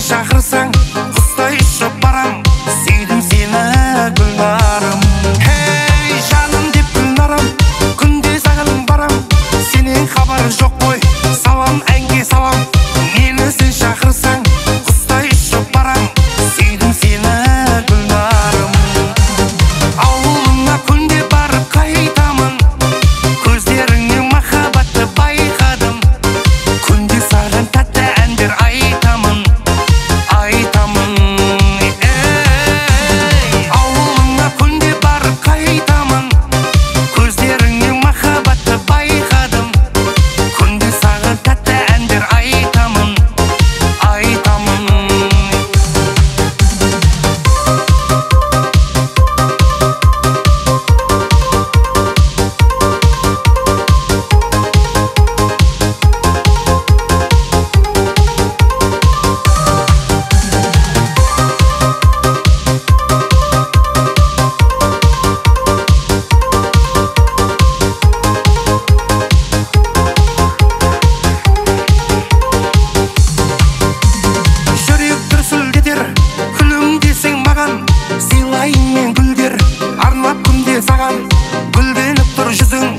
шақырсаң құстай ұшып барам, сүйдім сені гүлнарым. Хей жаным деп гүлнарым, күнде саған барам, сенен хабар жоқ қой, салам әнге салам. Мені сен шақырсаң құстай ұшып барам, сүйдім сені гүлнарым. Ауылыңа күнде барып қайтамын, көздеріңнен махаббатты байқадым. Күнде саған тәтті әндер айтамын, айтамын. Ауылыңа күнде барып қайтамын, көздеріңнен махаббатты байқадым. Күнде саған тәтті әндер айтамын, айтамын. Жүрек дүрсілдетер, күлімдесең маған, сыйлайын мен гүлдер, арнап күнде саған. Гүлденіп тұр жүзің,